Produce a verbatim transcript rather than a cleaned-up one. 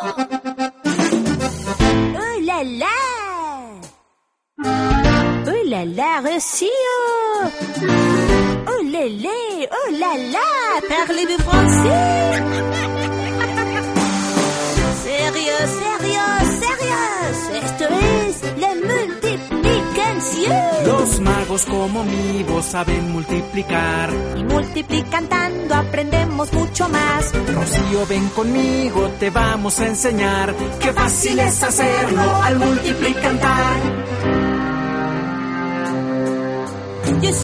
Oh là là! Oh là là, Rocío! Oh là là! Oh là là! Parlez-vous français? Sérieux, sérieux, sérieux! Esto es la multiplicación. Los magos como mi voz saben multiplicar. Y multiplicando aprendemos mucho más. Rocío, ven conmigo, te vamos a enseñar. Qué fácil es hacerlo al multiplicar.